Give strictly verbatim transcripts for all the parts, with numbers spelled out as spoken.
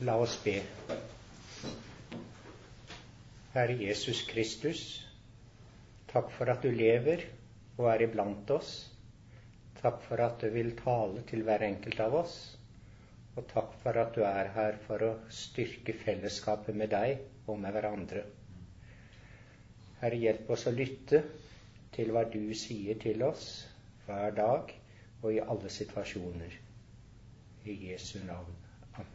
La oss be. Herre Jesus Kristus, takk for at du lever og er iblant oss. Takk for at du vil tale til hver enkelt av oss. Og takk for at du er her for å styrke fellesskapet med deg og med hverandre. Herre, hjelp oss å lytte til hva du sier til oss hver dag og i alle situasjoner. I Jesu navn. Amen.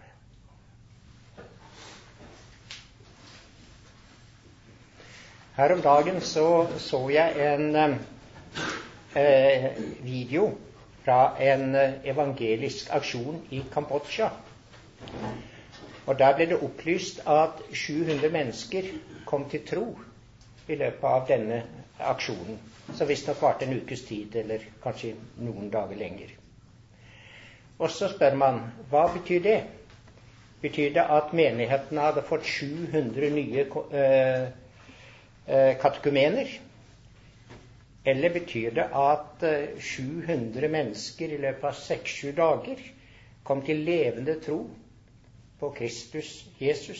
Her om dagen så, så jeg en eh, video fra en evangelisk aksjon i Kambodsja. Og der ble det opplyst at sju hundre mennesker kom til tro i løpet av denne aksjonen, som visstnok varte en ukes tid, eller kanskje noen dager lenger. Og så spør man, hva betyr det? Betyr det at menigheten hadde fått sju hundre nye eh, katekumener? Eller betyr det at sju hundre mennesker i løpet av seks sju dager kom til levende tro på Kristus Jesus?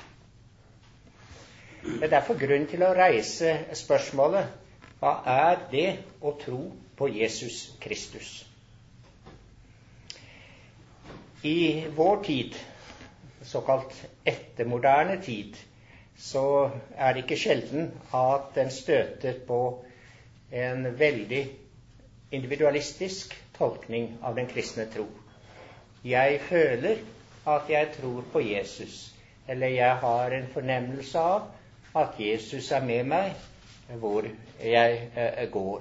Det er derfor grunn til å reise spørsmålet, hva er det å tro på Jesus Kristus? I vår tid, såkalt ettermoderne tid, så er det ikke sjelden at den støter på en veldig individualistisk tolkning av den kristne tro. Jeg føler at jeg tror på Jesus, eller jeg har en fornemmelse av at Jesus er med meg hvor jeg eh, går.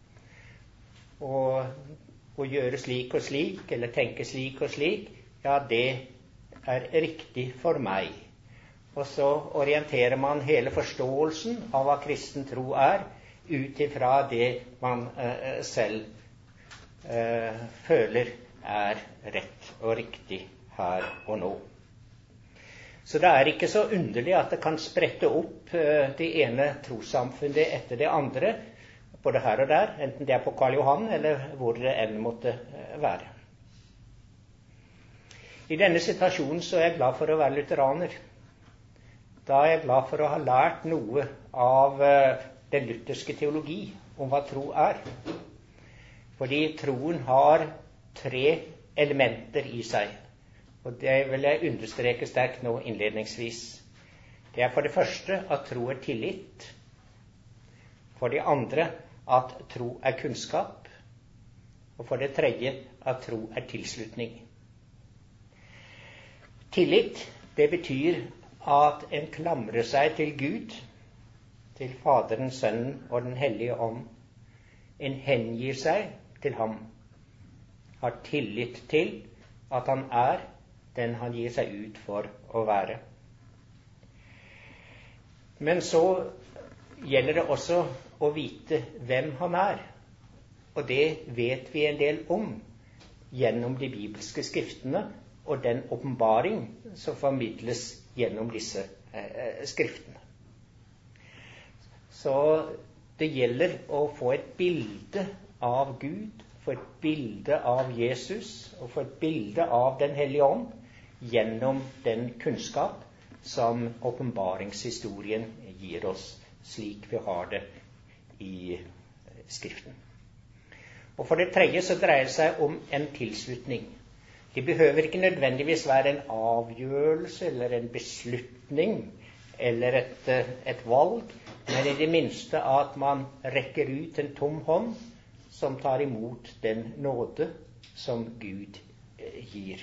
Og å gjøre slik og slik, eller tenke slik og slik, ja, det er riktig for meg. Og så orienterer man hele forståelsen av hva kristen tro er, ut ifra det man eh, selv eh, føler er rett og riktig her og nå. Så det er ikke så underlig at det kan sprette opp eh, det ene trossamfunnet etter det andre, både her og der, enten det er på Karl Johan eller hvor det enn måtte eh, være. I denne situasjonen så er jeg glad for å være lutheraner. Da er jeg glad for å ha lært noe av eh, den lutherske teologi om hva tro er. Fordi troen har tre elementer i seg. Og det vil jeg understreke sterkt nå innledningsvis. Det er for det første at tro er tillit. For det andre at tro er kunnskap. Og for det tredje at tro er tilslutning. Tillit, det betyr at en klamrer seg til Gud, til Faderen, Sønnen og den Hellige Ånd. En hengir seg til ham, har tillit til at han er den han gir seg ut for å være. Men så gjelder det også å vite hvem han er, og det vet vi en del om gjennom de bibelske skriftene og den åpenbaring som formidles gjennom disse eh, skriftene. Så det gjelder å få et bilde av Gud, få et bilde av Jesus og få et bilde av den Hellige Ånd gjennom den kunnskap som åpenbaringshistorien gir oss, slik vi har det i Skriften. Og for det tredje så dreier det seg om en tilslutning. Det behøver ikke nødvendigvis være en avgjørelse eller en beslutning eller et, et valg, men i det minste at man rekker ut en tom hånd som tar imot den nåde som Gud gir.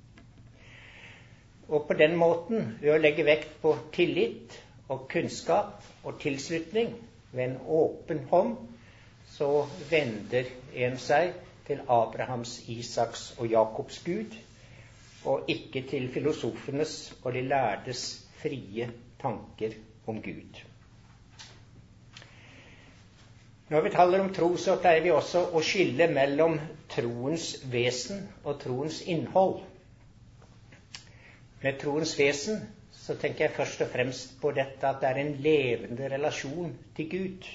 Og på den måten, ved å legge vekt på tillit og kunnskap og tilslutning ved en åpen hånd, så vender en seg til Abrahams, Isaks og Jakobs Gud, og ikke til filosofenes og de lærdes frie tanker om Gud. Når vi taler om tro, så pleier vi også å skille mellom troens vesen og troens innhold. Med troens vesen så tenker jeg først og fremst på dette at det er en levende relasjon til Gud.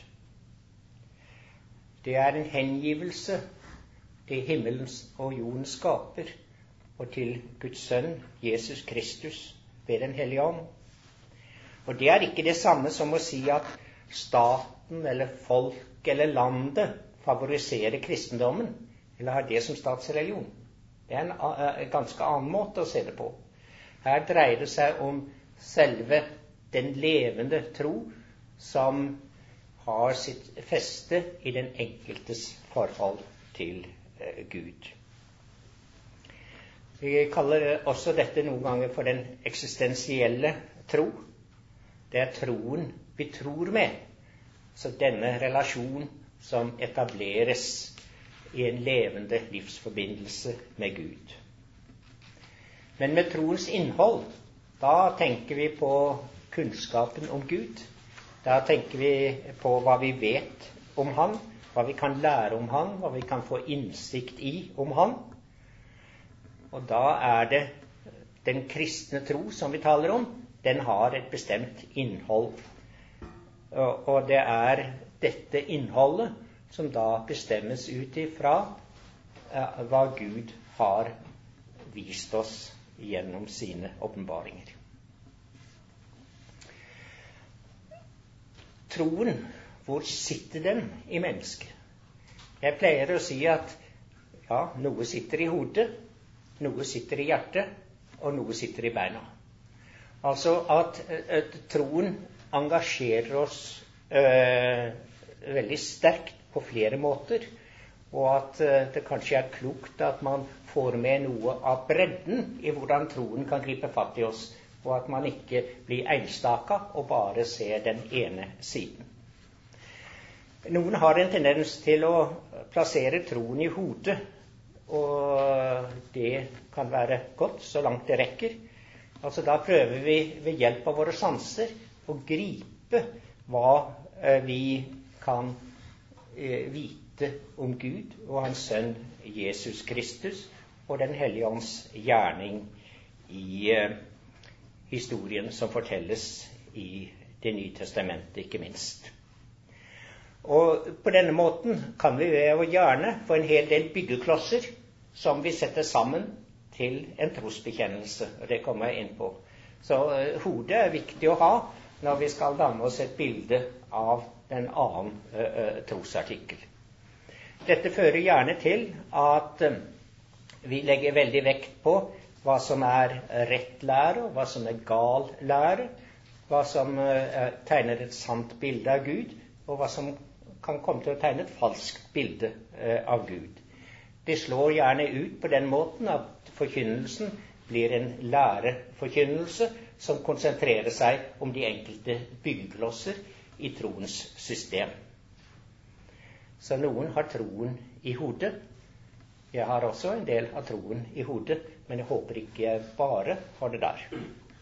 Det er en hengivelse til himmelens og jorden skaper, og til Guds sønn, Jesus Kristus, ved den hellige ånd. Og det er ikke det samme som å si at staten eller folk eller landet favoriserer kristendommen, eller har det som statsreligion. Det er en, en ganske annen måte å se det på. Her dreier det seg om selve den levende tro som har sitt feste i den enkeltes forhold til eh, Gud. Vi kaller også dette noen ganger for den eksistensielle tro. Det er troen vi tror med, så denne relasjon som etableres i en levende livsforbindelse med Gud. Men med troens innhold, da tenker vi på kunnskapen om Gud. Da tenker vi på hva vi vet om Han, hva vi kan lære om Han, hva vi kan få innsikt i om Han. Og da er det den kristne tro som vi taler om, den har et bestemt innhold. Og det er dette innholdet som da bestemmes ut ifra hva Gud har vist oss gjennom sine åpenbaringer. Troen, hvor sitter den i mennesket? Jeg pleier å si at ja, noe sitter i hodet, noe sitter i hjertet, og noe sitter i beina. Altså at, at troen engasjerer oss øh, veldig sterkt på flere måter, og at øh, det kanskje er klokt at man får med noe av bredden i hvordan troen kan gripe fatt i oss, og at man ikke blir einstaka og bare ser den ene siden. Noen har en tendens til å plassere troen i hodet, og det kan være godt så langt det rekker. Altså da prøver vi ved hjelp av våre sanser å gripe hva eh, vi kan eh, vite om Gud og hans sønn Jesus Kristus og den hellige ånds gjerning i eh, historien som fortelles i Det nye testamentet, ikke minst. Og på denne måten kan vi jo gjerne få en hel del byggeklosser som vi setter sammen til en trosbekjennelse, og det kommer jeg inn på. Så uh, hodet er viktig å ha når vi skal danne oss et bilde av en annen uh, uh, trosartikkel. Dette fører gjerne til at uh, vi legger veldig vekt på hva som er rett lære, og hva som er gal lære, hva som uh, tegner et sant bilde av Gud, og hva som kan komme til å tegne et falskt bilde uh, av Gud. Det slår gjerne ut på den måten at forkynnelsen blir en læreforkynnelse som konsentrerer seg om de enkelte byggeklosser i troens system. Så noen har troen i hodet. Jeg har også en del av troen i hodet, men jeg håper ikke jeg bare har det der.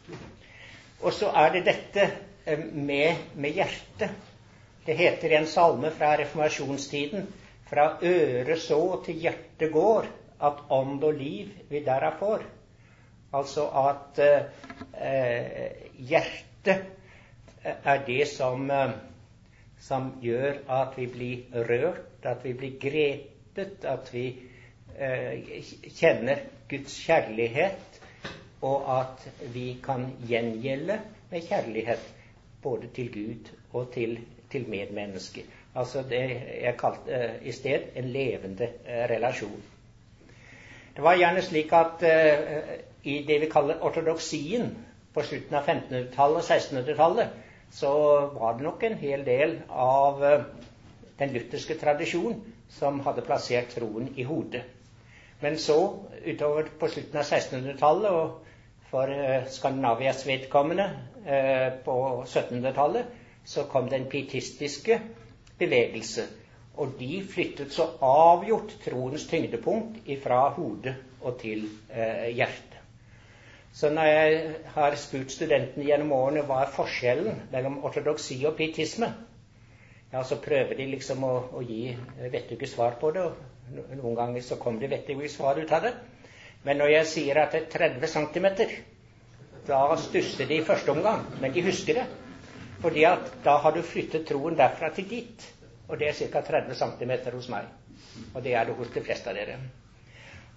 Og så er det dette med, med hjertet. Det heter i en salme fra reformasjonstiden: fra øret så til hjertet går, at ånd og liv vi derav får. Altså at eh, hjertet er det som, eh, som gjør at vi blir rørt, at vi blir grepet, at vi eh, kjenner Guds kjærlighet, og at vi kan gjengjelde med kjærlighet både til Gud og til, til medmennesker. Altså det er kalt uh, i sted en levende uh, relasjon. Det var gjerne slik at uh, i det vi kaller ortodoksien på slutten av femtenhundretallet og sekstenhundretallet, så var det nok en hel del av uh, den lutherske tradisjon som hadde plassert troen i hodet. Men så, utover på slutten av sekstenhundretallet og for uh, Skandinavias vedkommende uh, på syttenhundretallet, så kom den pietistiske bevegelse, og de flyttet så avgjort troens tyngdepunkt ifra hodet og til eh, hjertet. Så når jeg har spurt studentene gjennom årene hva er forskjellen mellom ortodoksi og pietisme, ja, så prøver de liksom å, å gi vettige svar på det, og noen ganger så kommer det vettige svar ut av det. Men når jeg sier at det er tretti centimeter, da stusser de i første omgang, men de husker det. Fordi at da har du flyttet troen derfra til dit, og det er ca tretti centimeter hos meg, og det er det hos de fleste av dere.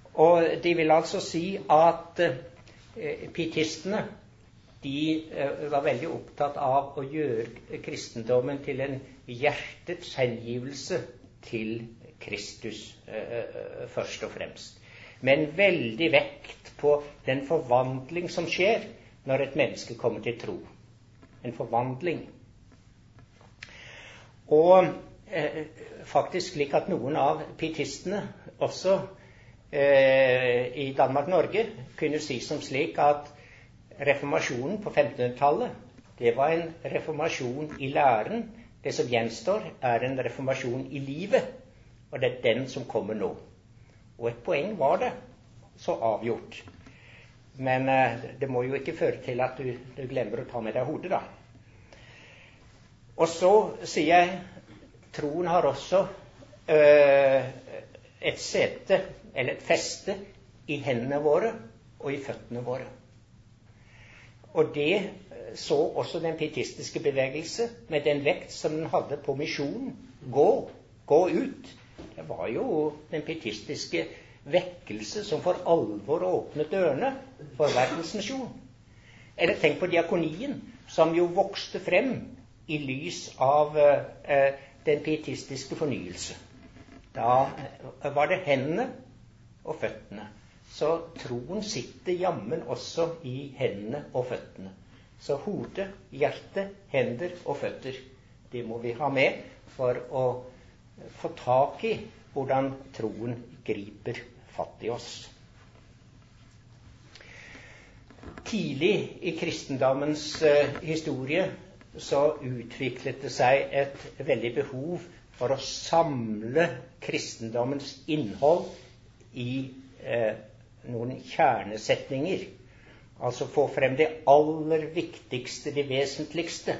Og de vil altså si at eh, pietistene de eh, var veldig opptatt av å gjøre kristendommen til en hjertets hengivelse til Kristus eh, først og fremst. Men veldig vekt på den forvandling som skjer når et menneske kommer til tro. En forvandling. Og eh, faktisk slik at noen av pietistene også eh, i Danmark-Norge kunne si som slik at reformasjonen på femtenhundretallet, det var en reformasjon i læren. Det som gjenstår er en reformasjon i livet, og det er den som kommer nå. Og et poeng var det, så avgjort. Men eh, det må jo ikke føre til at du, du glemmer å ta med deg hodet, da. Og så sier jeg, troen har også øh, et sete, eller et feste, i hendene våre og i føttene våre. Og det så også den pietistiske bevegelse, med den vekt som den hadde på misjonen. Gå, gå ut. Det var jo den pietistiske vekkelse som for alvor åpnet dørene for verdensmisjon. Eller tenk på diakonien, som jo vokste frem i lys av eh, den pietistiske fornyelse. Da var det hendene og føttene. Så troen sitter jammen også i hendene og føttene. Så hode, hjerte, hender og føtter, det må vi ha med for å få tak i hvordan troen griper fatt i oss. Tidlig i kristendommens uh, historie så utviklet det seg et veldig behov for å samle kristendommens innhold i uh, noen kjernesetninger. Altså få frem det aller viktigste, det vesentligste.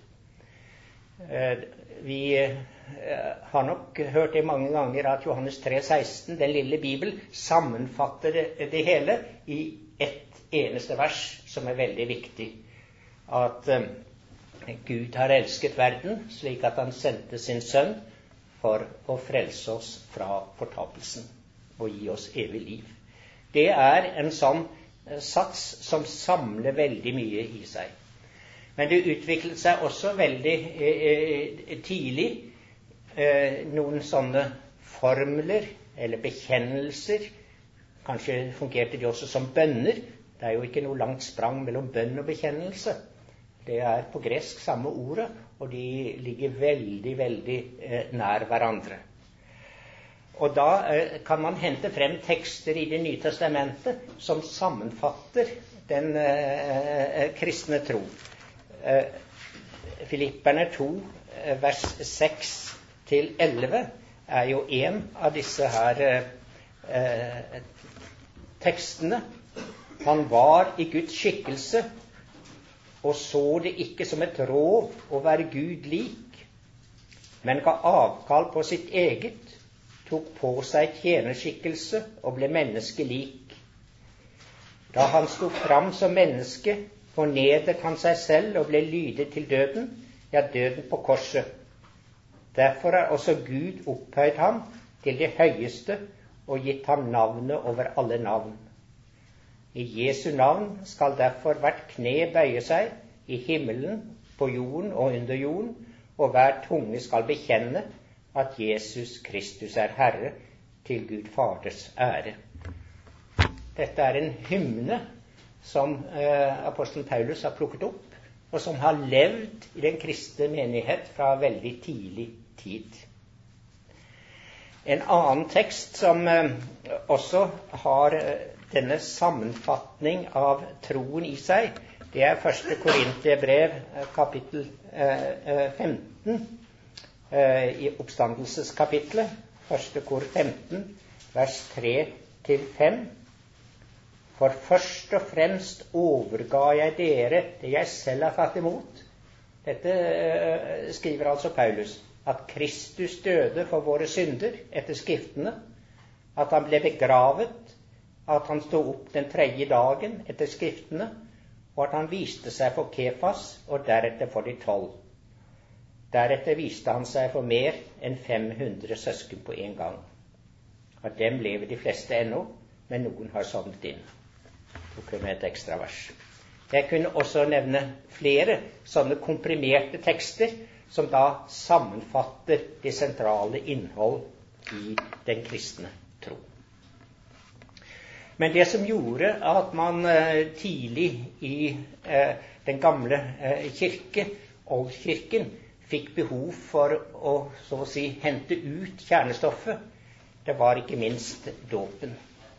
Uh, vi uh, har nok hørt det mange ganger at Johannes tre seksten, den lille Bibel, sammenfatter det, det hele i ett eneste vers som er veldig viktig. At uh, Gud har elsket verden slik at han sendte sin sønn for å frelse oss fra fortapelsen og gi oss evig liv. Det er en sånn uh, sats som samler veldig mye i seg. Men det utviklet seg også veldig uh, tidlig uh, noen sånne formler eller bekjennelser. Kanskje fungerte de også som bønner. Det er jo ikke noe langt sprang mellom bønn og bekjennelse. Det er på gresk samme ordet, og de ligger veldig, veldig eh, nær hverandre. Og da eh, kan man hente frem tekster i Det nye testamentet som sammenfatter den eh, kristne tro. Eh, Filipperne to, eh, vers seks til elleve, er jo en av disse her eh, tekstene. Han var i Guds skikkelse, og så det ikke som et rov å være Gud lik, men ga avkall på sitt eget, tok på seg tjenerskikkelse og ble menneskelik. Da han sto fram som menneske, fornedret han seg selv og ble lydig til døden, ja, døden på korset. Derfor har også Gud opphøyd ham til det høyeste og gitt ham navnet over alle navn. I Jesu navn skal derfor hvert kne bøye seg i himmelen, på jorden og under jorden, og hver tunge skal bekjenne at Jesus Kristus er Herre, til Gud Faders ære. Dette er en hymne som eh, apostelen Paulus har plukket opp, og som har levd i den kristne menighet fra veldig tidlig tid. En annen tekst som eh, også har eh, denne sammenfatning av troen i seg, det er første Korinterbrev, kapittel eh, femten, eh, i oppstandelseskapitlet, første Kor femten, vers tre til fem. For først og fremst overga jeg dere det jeg selv har tatt imot. Dette eh, skriver altså Paulus, at Kristus døde for våre synder etter skriftene, at han ble begravet, at han stod opp den tredje dagen etter skriftene, og at han viste seg for Kefas og deretter for de tolv. Deretter viste han seg for mer enn fem hundre søsken på en gang. Av dem lever de fleste ennå, men noen har sovnet inn. Tok med et ekstra vers. Jeg kunne også nevne flere sånne komprimerte tekster som da sammenfatter det sentrale innhold i den kristne tro. Men det som gjorde at man eh, tidlig i eh, den gamle eh, kirke, oldkirken, fikk behov for å, så å si, hente ut kjernestoffet, det var ikke minst dåpen.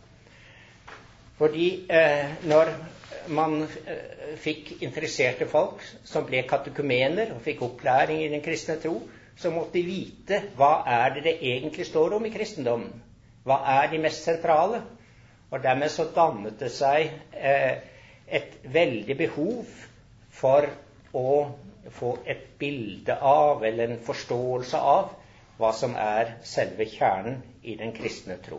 Fordi eh, når man eh, fikk interesserte folk som ble katekumener og fikk opplæring i den kristne tro, så måtte de vite hva er det det egentlig står om i kristendommen. Hva er de mest sentrale? Og dermed så dannet det seg eh, et veldig behov for å få et bilde av, eller en forståelse av, hva som er selve kjernen i den kristne tro.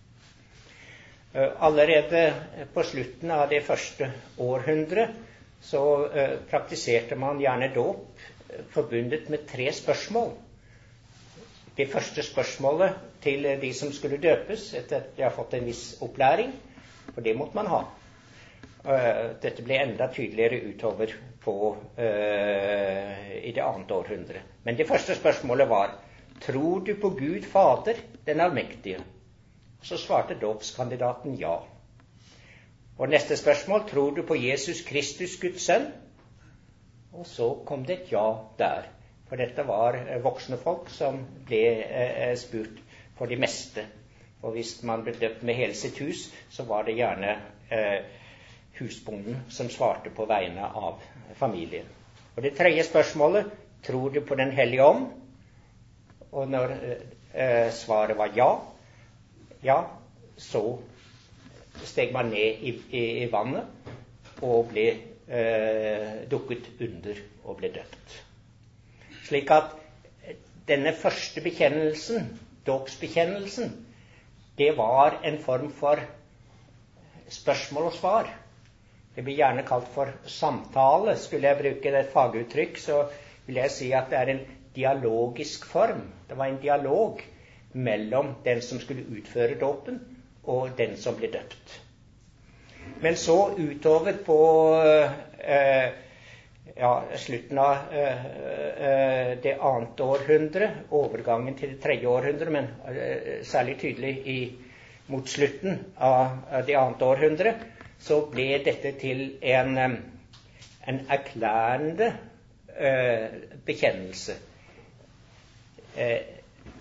Allerede på slutten av det første århundret så uh, praktiserte man gjerne dåp forbundet med tre spørsmål. Det første spørsmålet til de som skulle døpes etter at de har fått en viss opplæring, for det måtte man ha. Uh, dette ble enda tydeligere utover på, uh, i det annet århundre. Men det første spørsmålet var: tror du på Gud Fader, den allmektige? Så svarte dåpskandidaten ja. Og neste spørsmål: tror du på Jesus Kristus, Guds sønn? Og så kom det et ja der. For dette var voksne folk som ble eh, spurt for det meste. Og hvis man ble døpt med hele sitt hus, så var det gjerne eh, husbonden som svarte på vegne av familien. Og det tredje spørsmålet: tror du på den hellige ånd? Og når eh, svaret var ja, ja, så steg man ned i, i, i vannet og ble eh, dukket under og ble døpt. Slik at denne første bekjennelsen, dåpsbekjennelsen, det var en form for spørsmål og svar. Det blir gjerne kalt for samtale. Skulle jeg bruke et faguttrykk, så vil jeg si at det er en dialogisk form. Det var en dialog mellom den som skulle utføre dåpen, og den som ble døpt. Men så utover på eh, ja, slutten av eh, det annet århundre, overgangen til det tredje århundre, men eh, særlig tydelig i, mot slutten av, av det annet århundre, så ble dette til en, en erklærende eh, bekjennelse. Eh,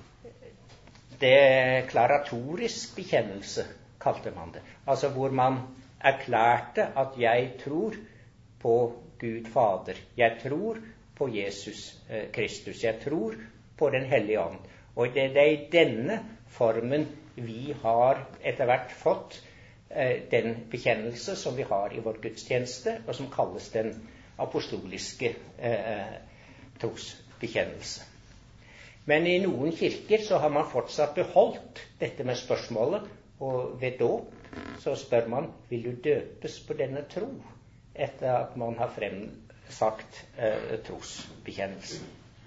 Deklaratorisk bekjennelse kalte man det. Altså hvor man erklærte at jeg tror på Gud Fader. Jeg tror på Jesus eh, Kristus. Jeg tror på den hellige ånd. Og det, det er i denne formen vi har etter hvert fått eh, den bekjennelse som vi har i vår gudstjeneste, og som kalles den apostoliske eh, trosbekjennelse. Men i noen kirker så har man fortsatt beholdt dette med spørsmålet, og ved dåp så spør man: vil du døpes på denne tro? Etter at man har fremsagt eh, trosbekjennelsen.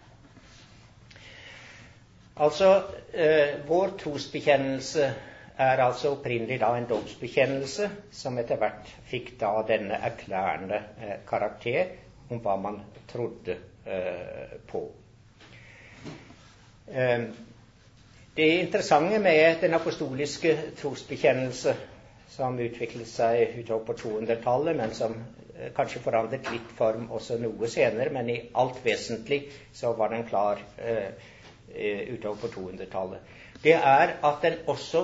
Altså, eh, vår trosbekjennelse er altså opprinnelig da en dåpsbekjennelse, som etter hvert fikk da denne erklærende eh, karakter om hva man trodde eh, på. Det interessante med den apostoliske trosbekjennelse, som utviklet seg utover på tohundretallet, men som kanskje forandret litt form også noe senere, men i alt vesentlig så var den klar uh, utover på tohundretallet, det er at den også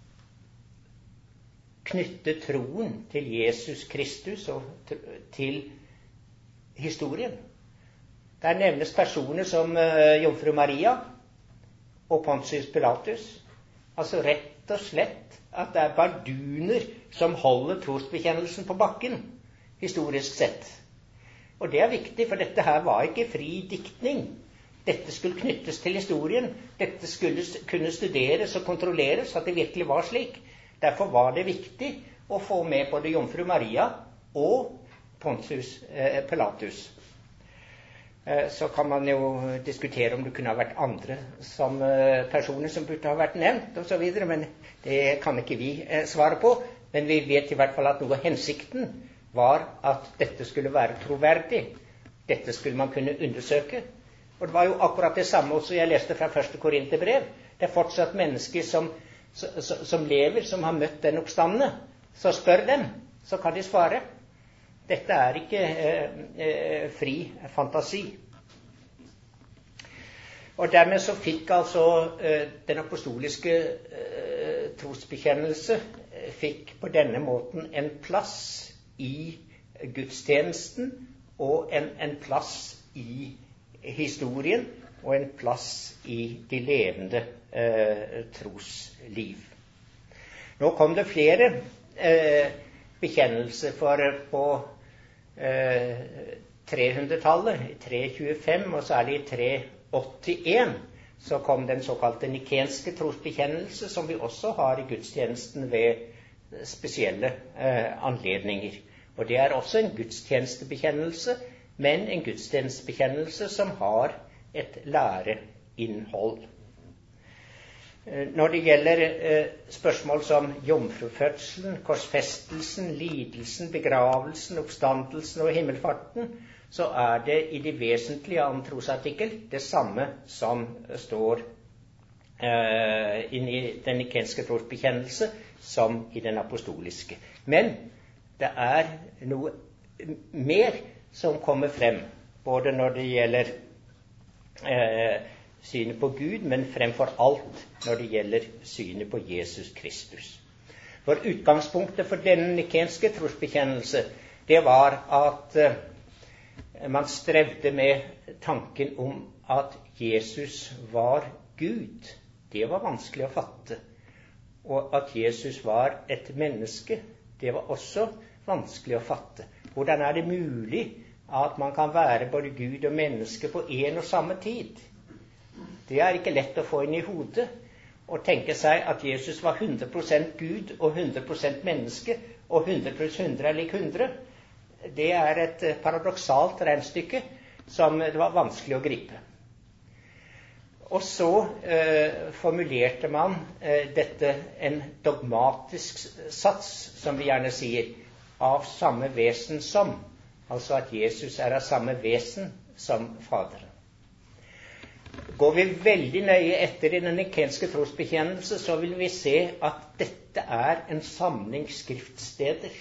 knytter troen til Jesus Kristus og til historien. Der nevnes personer som uh, Jomfru Maria og Pontius Pilatus. Altså rett og slett at det er barduner som holder trosbekjennelsen på bakken, historisk sett. Og det er viktig, for dette her var ikke fri diktning. Dette skulle knyttes til historien. Dette skulle kunne studeres og kontrolleres, at det virkelig var slik. Derfor var det viktig å få med både Jomfru Maria og Pontius eh, Pilatus. Så kan man jo diskutere om det kunne ha vært andre som personer som burde ha vært nevnt, og så videre, men det kan ikke vi svare på. Men vi vet i hvert fall at noe av hensikten var at dette skulle være troverdig. Dette skulle man kunne undersøke. Og det var jo akkurat det samme også jeg leste fra første Korinterbrev. Det er fortsatt mennesker som, som, som lever, som har møtt den oppstandende. Så spør dem, så kan de svare. Dette er ikke eh, eh, fri fantasi. Og dermed så fikk altså eh, den apostoliske eh, trosbekjennelse eh, fikk på denne måten en plass i gudstjenesten og en, en plass i historien og en plass i de levende eh, trosliv. Nå kom det flere eh, bekjennelser for på trehundretallet, i tre tjuefem, og særlig i tre åttien, så kom den såkalte nikenske trosbekjennelse, som vi også har i gudstjenesten ved spesielle eh, anledninger. Og det er også en gudstjenestebekjennelse, men en gudstjenestebekjennelse som har et læreinnhold. Når det gjelder eh, spørsmål som jomfrufødselen, korsfestelsen, lidelsen, begravelsen, oppstandelsen og himmelfarten, så er det i det vesentlige av en trosartikkel det samme som står eh, inn i den nikenske trosbekjennelse som i den apostoliske. Men det er noe mer som kommer frem, både når det gjelder eh, synet på Gud, men fremfor alt når det gjelder synet på Jesus Kristus. For utgangspunktet for denne nikenske trosbekjennelse, det var at uh, man strevde med tanken om at Jesus var Gud. Det var vanskelig å fatte. Og at Jesus var et menneske, det var også vanskelig å fatte. Hvordan er det mulig at man kan være både Gud og menneske på en og samme tid? Det er ikke lett å få inn i hodet og tenke seg at Jesus var hundre prosent Gud og hundre prosent menneske, og hundre pluss hundre er lik hundre. Det er et paradoksalt regnestykke som det var vanskelig å gripe. Og så eh, formulerte man eh, dette en dogmatisk sats, som vi gjerne sier, av samme vesen som, altså at Jesus er av samme vesen som Faderen. Går vi veldig nøye etter i den nikenske trosbekjennelse, så vil vi se at dette er en samling skriftsteder.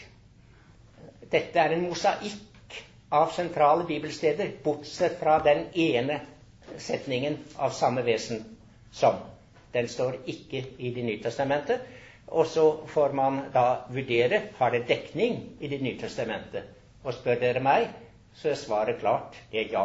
Dette er en mosaikk av sentrale bibelsteder, bortsett fra den ene setningen av samme vesen som. Den står ikke i Det nye testamentet, og så får man da vurdere, har det dekning i Det nye testamentet? Og spør dere meg, så er svaret klart, det er ja.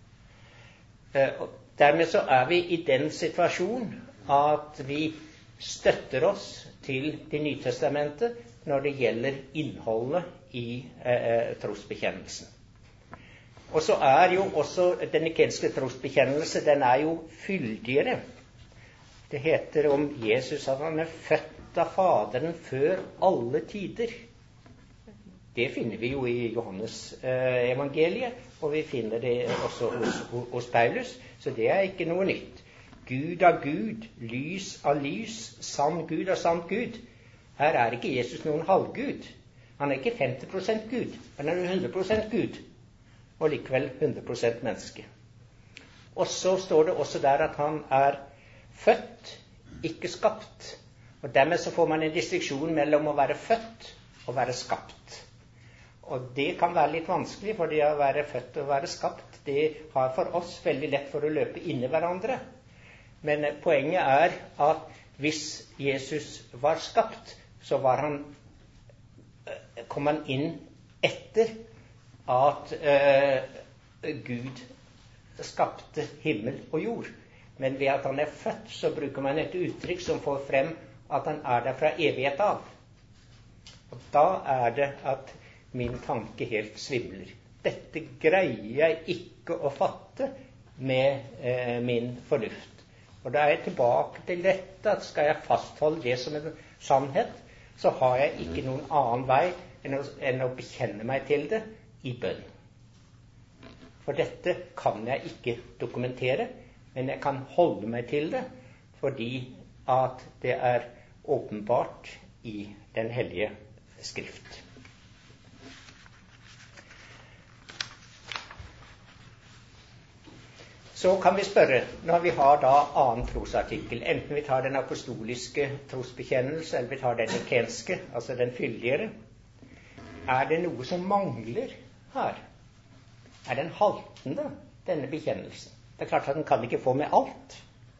Og dermed så er vi i den situasjon at vi støtter oss til Det nye testamentet når det gjelder innholdet i eh, trosbekjennelsen. Og så er jo også den nikenske trosbekjennelse, den er jo fyldigere. Det heter om Jesus at han er født av Faderen før alle tider. Det finner vi jo i Johannes eh, evangeliet, og vi finner det også hos, hos Paulus, så det er ikke noe nytt. Gud av Gud, lys av lys, sann Gud av sant Gud. Her er ikke Jesus noen halvgud. Han er ikke femti prosent Gud, han er hundre prosent Gud, og likevel hundre prosent menneske. Og så står det også der at han er født, ikke skapt. Og dermed så får man en distinksjon mellom å være født og være skapt. Og det kan være litt vanskelig, for det å være født og være skapt, det har for oss veldig lett for å løpe inn i hverandre. Men poenget er at hvis Jesus var skapt, så var han, kom han inn etter at uh, Gud skapte himmel og jord. Men ved at han er født, så bruker man et uttrykk som får frem at han er der fra evighet av. Og da er det at min tanke helt svimler. Dette greier jeg ikke å fatte med eh, min fornuft. Og da er jeg tilbake til dette, at skal jeg fastholde det som en sannhet, så har jeg ikke noen annen vei enn å, enn å bekjenne meg til det i bønn. For dette kan jeg ikke dokumentere, men jeg kan holde meg til det, fordi at det er åpenbart i Den hellige Skrift. Så kan vi spørre, når vi har da annen trosartikkel, enten vi tar den apostoliske trosbekjennelse, eller vi tar den nikenske, altså den fyldigere, er det noe som mangler her? Er den haltende, denne bekjennelsen? Det er klart at den kan ikke få med alt.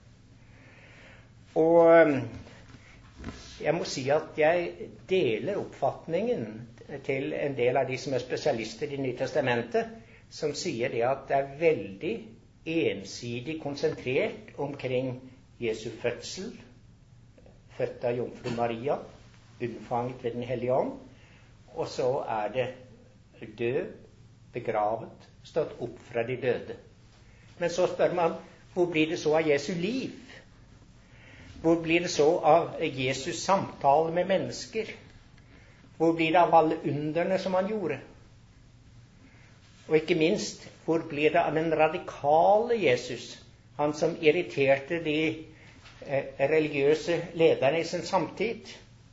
Og jeg må si at jeg deler oppfatningen til en del av de som er spesialister i Nye Testamentet, som sier det at det er veldig ensidig konsentrert omkring Jesu fødsel, født av jomfru Maria, unnfanget ved Den hellige ånd, og så er det død, begravet, stått opp fra de døde. Men så spør man, hvor blir det så av Jesu liv? Hvor blir det så av Jesus samtale med mennesker? Hvor blir det av alle underne som han gjorde? Og ikke minst, hvor blir det av den radikale Jesus, han som irriterte de eh, religiøse lederne i sin samtid?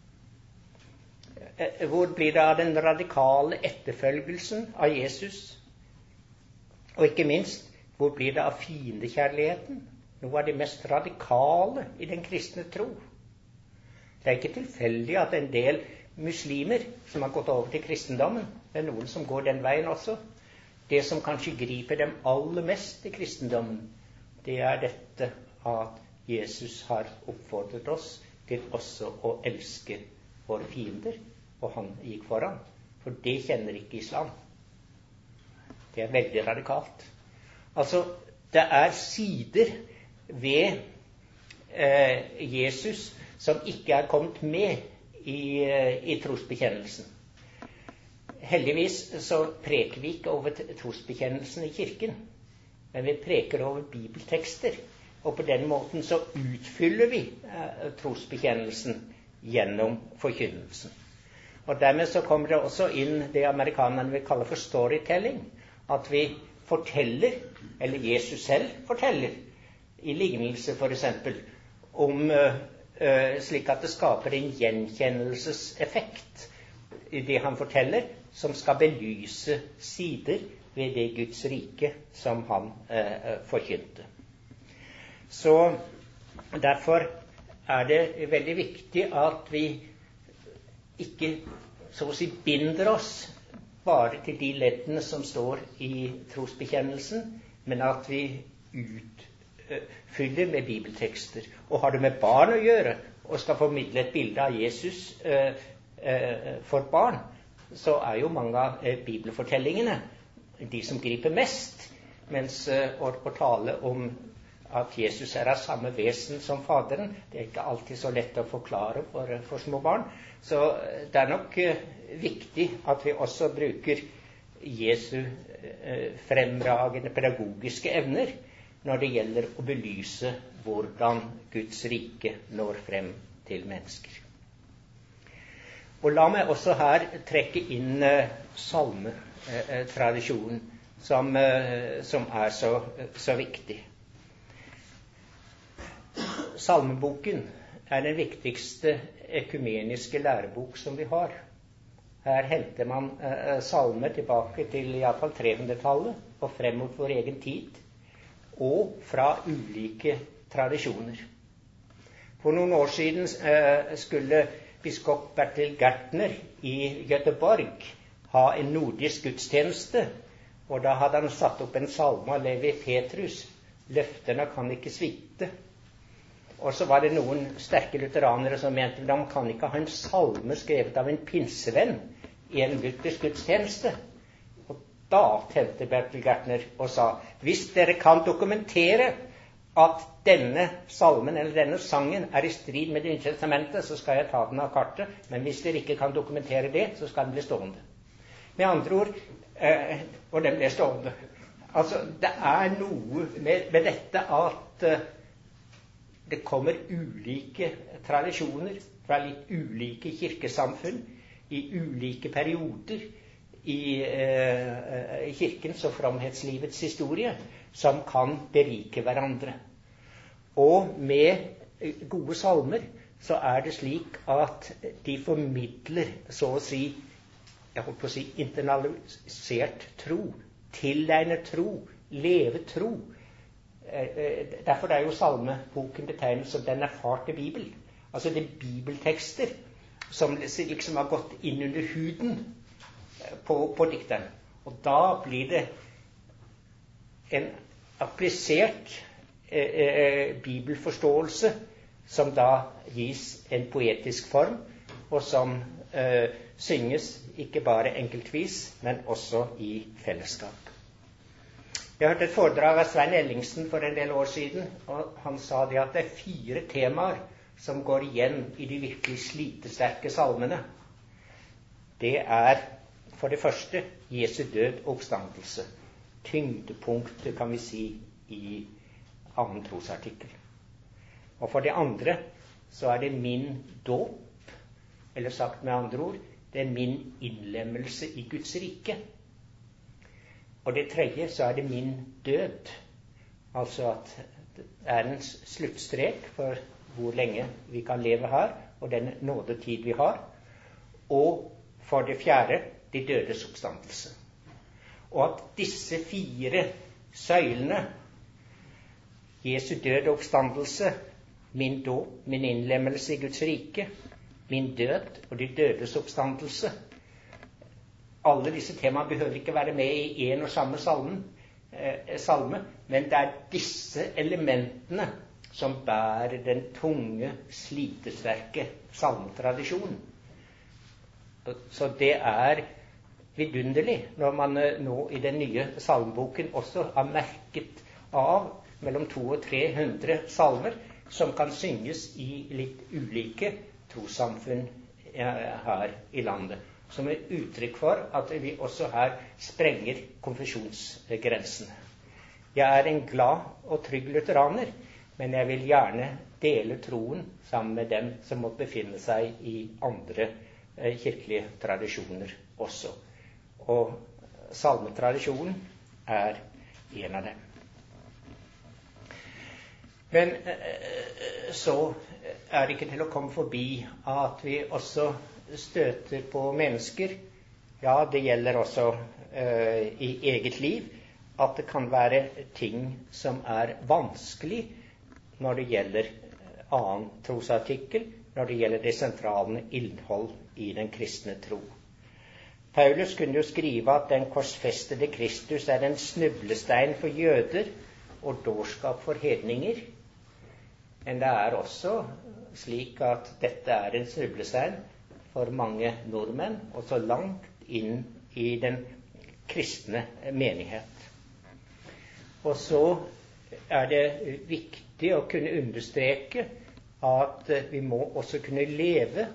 Eh, hvor blir det av den radikale etterfølgelsen av Jesus? Og ikke minst, hvor blir det av fiendekjærligheten? Noe av det mest radikale i den kristne tro. Det er ikke tilfeldig at en del muslimer som har gått over til kristendommen, det er noen som går den veien også. Det som kanskje griper dem aller mest i kristendommen, det er dette at Jesus har oppfordret oss til også å elske våre fiender, og han gikk foran. For det kjenner ikke islam. Det er veldig radikalt. Altså, det er sider ved eh, Jesus som ikke er kommet med i, eh, i trosbekjennelsen. Heldigvis så preker vi ikke over trosbekjennelsen i kirken, men vi preker over bibeltekster, og på den måten så utfyller vi eh, trosbekjennelsen gjennom forkynnelsen. Og dermed så kommer det også inn det amerikanerne vil kalle for storytelling, at vi forteller, eller Jesus selv forteller, i lignelse for eksempel, om uh, uh, slik at det skaper en gjenkjennelseseffekt i det han forteller, som skal belyse sider ved det Guds rike som han uh, forkynte. Så derfor er det veldig viktig at vi ikke så å si binder oss bare til de leddene som står i trosbekjennelsen, men at vi utfyller med bibeltekster. Og har det med barn å gjøre, og skal formidle et bilde av Jesus eh, eh, for barn, så er jo mange av eh, bibelfortellingene de som griper mest, mens eh, å, å tale om at Jesus er av samme vesen som Faderen, det er ikke alltid så lett å forklare for, for små barn. Så det er nok eh, viktig at vi også bruker Jesu eh, fremragende pedagogiske evner når det gjelder å belyse hvordan Guds rike når frem til mennesker. Og la meg også her trekke inn eh, salmetradisjonen, eh, som, eh, som er så, så viktig. Salmeboken er den viktigste økumeniske lærebok som vi har. Her henter man eh, salmer tilbake til i hvert fall trehundretallet og frem mot vår egen tid, og fra ulike tradisjoner. For noen år siden eh, skulle biskop Bertil Gärtner i Göteborg ha en nordisk gudstjeneste, og da hadde han satt opp en salme av Levi Petrus, «Løftene kan ikke svikte». Og så var det noen sterke lutheranere som mente at man kan ikke ha en salme skrevet av en pinsevenn i en luthersk gudstjeneste. Og da tente Bertil Gärtner og sa, hvis dere kan dokumentere at denne salmen eller denne sangen er i strid med Det nye testamentet, så skal jeg ta den av kartet, men hvis dere ikke kan dokumentere det, så skal den bli stående. Med andre ord, eh, og den ble stående. Altså, det er noe med, med dette at eh, det kommer ulike tradisjoner fra litt ulike kirkesamfunn i ulike perioder i eh, kirkens og fromhetslivets historie som kan berike hverandre. Og med gode salmer så er det slik at de formidler, så å si, jeg holdt på å si, internalisert tro, tilegnet tro, leve tro. Derfor er jo salmeboken betegnet som den erfarte Bibel. Altså det er bibeltekster som liksom har gått inn under huden på, på dikteren. Og da blir det en applisert eh, bibelforståelse som da gis en poetisk form, og som eh, synges ikke bare enkeltvis, men også i fellesskap. Jeg hørte et foredrag av Svein Ellingsen for en del år siden, og han sa det at det er fire temaer som går igjen i de virkelig slitesterke salmene. Det er for det første Jesu død og oppstandelse. Tyngdepunktet, kan vi si, i annen trosartikkel. Og for det andre så er det min dåp, eller sagt med andre ord, det er min innlemmelse i Guds rike. Og det tredje så er det min død. Altså at det er en sluttstrek for hvor lenge vi kan leve her, og den nådetid vi har. Og for det fjerde, de dødes oppstandelse. Og at disse fire søylene, Jesu død og oppstandelse, min dåp, min innlemmelse i Guds rike, min død og de dødes oppstandelse, alle disse temaene behøver ikke være med i en og samme salmen, eh, salme, men det er disse elementene som bærer den tunge, slitesterke salmetradisjonen. Så det er vidunderlig når man nå i den nye salmeboken også har merket av mellom to og tre hundre salmer som kan synges i litt ulike trossamfunn her i landet, som er uttrykk for at vi også her sprenger konfesjonsgrensene. Jeg er en glad og trygg lutheraner, men jeg vil gjerne dele troen sammen med dem som må befinne seg i andre eh, kirkelige tradisjoner også. Og salmetradisjonen er en av dem. Men eh, så er det ikke til å komme forbi at vi også støter på mennesker, ja, det gjelder også eh, i eget liv, at det kan være ting som er vanskelig når det gjelder annen trosartikkel, når det gjelder det sentrale innhold i den kristne tro. Paulus kunne jo skrive at den korsfestede Kristus er en snublestein for jøder og dårskap for hedninger. Men det er også slik at dette er en snublestein for mange nordmenn, og så langt inn i den kristne menighet. Og så er det viktig å kunne understreke at vi må også kunne leve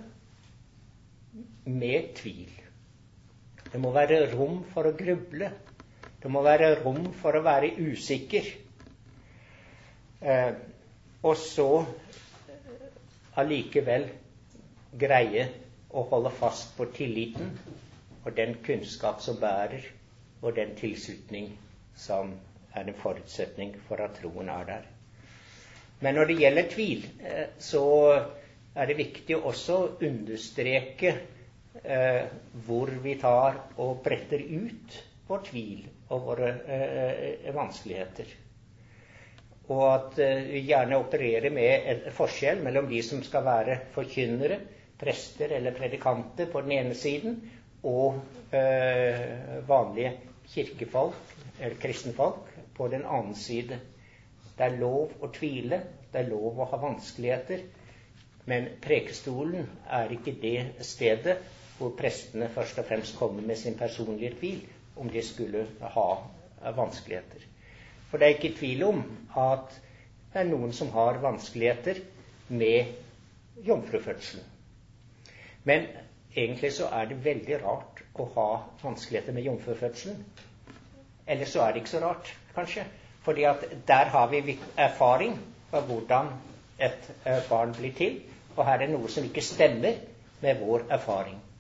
med tvil. Det må være rom for å gruble. Det må være rom for å være usikker. Eh, og så allikevel greie å holde fast på tilliten og den kunnskap som bærer, og den tilslutning som er en forutsetning for at troen er der. Men når det gjelder tvil, så er det viktig også å understreke eh, hvor vi tar og bretter ut vår tvil og våre eh, vanskeligheter. Og at eh, vi gjerne opererer med en forskjell mellom de som skal være forkynnere, prester eller predikanter på den ene siden, og eh, vanlige kirkefolk eller kristenfolk på den annen side. Det er lov å tvile, det er lov å ha vanskeligheter, men prekestolen er ikke det stedet hvor prestene først og fremst kommer med sin personlige tvil, om de skulle ha vanskeligheter. For det er ikke tvil om at det er noen som har vanskeligheter med jomfrufødselen. Men egentlig så er det veldig rart å ha vanskeligheter med jomfrufødselen. Eller så er det ikke så rart, kanskje. Fordi at der har vi erfaring av hvordan et barn blir til, og her er noe som ikke stemmer med vår erfaring.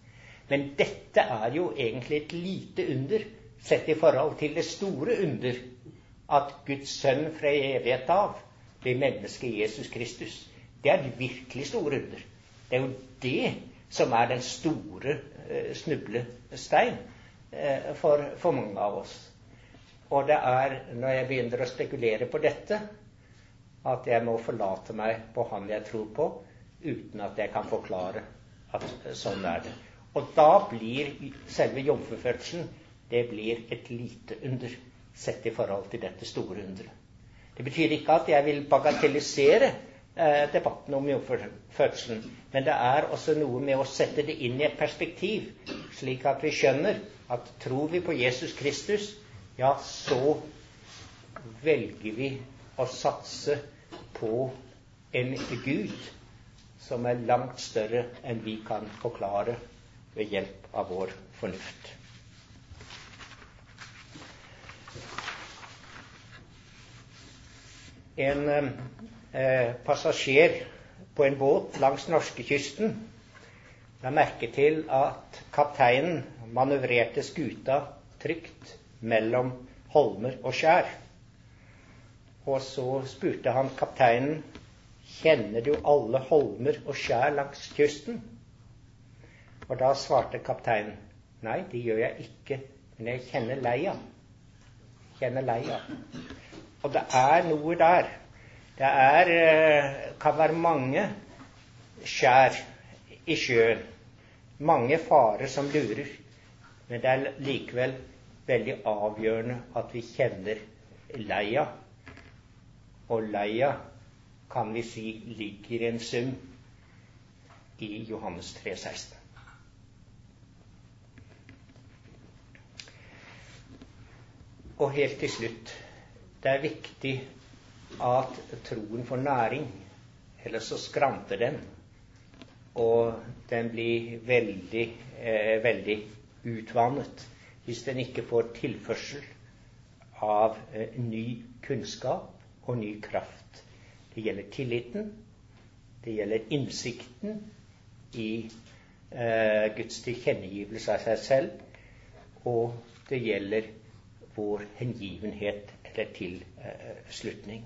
Men dette er jo egentlig et lite under, sett i forhold til det store under, at Guds sønn fra evighet av blir menneske Jesus Kristus. Det er et virkelig store under. Det er jo det som er den store eh, snublestein eh, for, for mange av oss. Og det er når jeg begynner å spekulere på dette, at jeg må forlate meg på han jeg tror på, uten at jeg kan forklare at sånn er det. Og da blir selve jomfrufødselen, det blir et lite under, sett i forhold til dette store underet. Det betyr ikke at jeg vil bagatellisere eh, debatten om jomfrufødselen, men det er også noe med å sette det inn i et perspektiv, slik at vi skjønner at tror vi på Jesus Kristus, ja, så velger vi å satse på en Gud som er langt større enn vi kan forklare ved hjelp av vår fornuft. En eh, passasjer på en båt langs norskekysten la merke til at kapteinen manøvrerte skuta trygt mellom holmer og skjær. Og så spurte han kapteinen, kjenner du alle holmer og skjær langs kysten? Og da svarte kapteinen, nei, det gjør jeg ikke, men jeg kjenner leia. Kjenner leia. Og det er noe der. Det er, kan være mange skjær i sjøen, mange farer som lurer, men det er likevel veldig avgjørende at vi kjenner leia. Og leia, kan vi si, ligger i en sum i Johannes tre seksten. Og helt til slutt, det er viktig at troen får næring, ellers så skranter den, og den blir veldig, eh, veldig utvannet hvis den ikke får tilførsel av eh, ny kunnskap og ny kraft. Det gjelder tilliten, det gjelder innsikten i eh, Guds tilkjennegivelse av seg selv, og det gjelder vår hengivenhet eller tilslutning.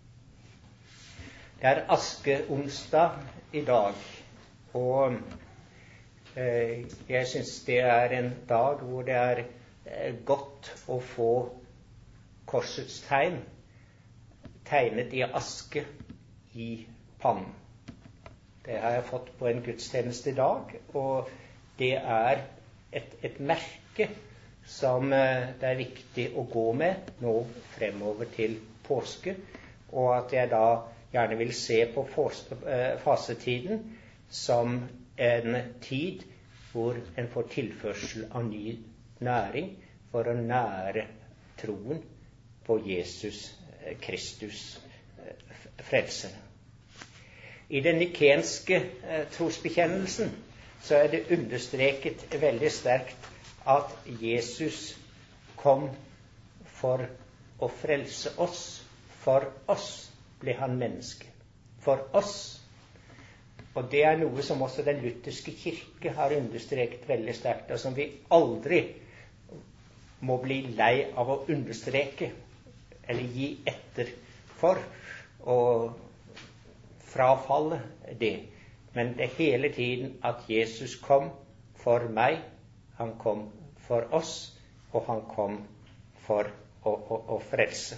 Det er askeonsdag i dag, og eh, jeg synes det er en dag hvor det er eh, godt å få korsets tegn tegnet i aske i pannen. Det har jeg fått på en gudstjeneste i dag, og det er et, et merke som det er viktig å gå med nå fremover til påske, og at jeg da gjerne vil se på fasetiden som en tid hvor en får tilførsel av ny næring for å nære troen på Jesus Kristus frelser. I den nikenske trosbekjennelsen så er det understreket veldig sterkt at Jesus kom for å frelse oss. For oss ble han menneske. For oss. Og det er noe som også den lutherske kirke har understreket veldig sterkt, og som vi aldri må bli lei av å understreke, eller gi etter for, og frafalle det. Men det er hele tiden at Jesus kom for meg, han kom for oss, og han kom for å, å, å frelse.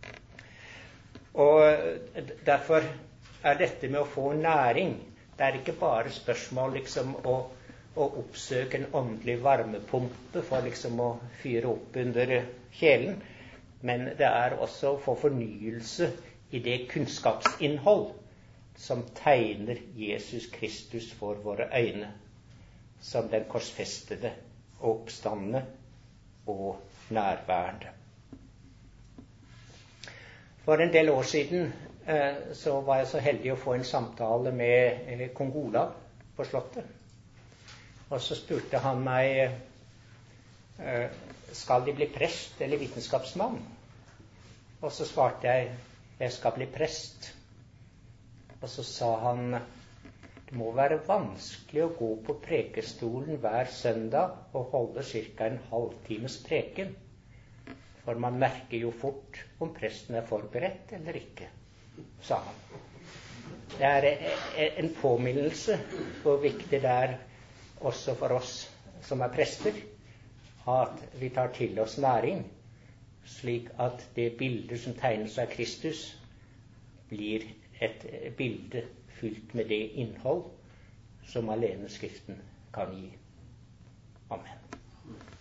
Og derfor er dette med å få næring, det er ikke bare spørsmål liksom å, å oppsøke en åndelig varmepumpe for liksom å fyre opp under kjelen, men det er også å få fornyelse i det kunnskapsinnhold som tegner Jesus Kristus for våre øyne, som den korsfestede, oppstandende og nærværende. For en del år siden eh, så var jeg så heldig å få en samtale med eh, kong Olav på slottet. Og så spurte han meg, eh, skal de bli prest eller vitenskapsmann? Og så svarte jeg, jeg skal bli prest. Og så sa han, Det må være vanskelig å gå på prekestolen hver søndag og holde ca. en halvtimes preken, for man merker jo fort om presten er forberedt eller ikke, sa han. Det er en påminnelse hvor viktig det er også for oss som er prester, at vi tar til oss næring, slik at det bildet som tegnes av Kristus, blir et bilde fylt med det innhold som alene Skriften kan gi. Amen.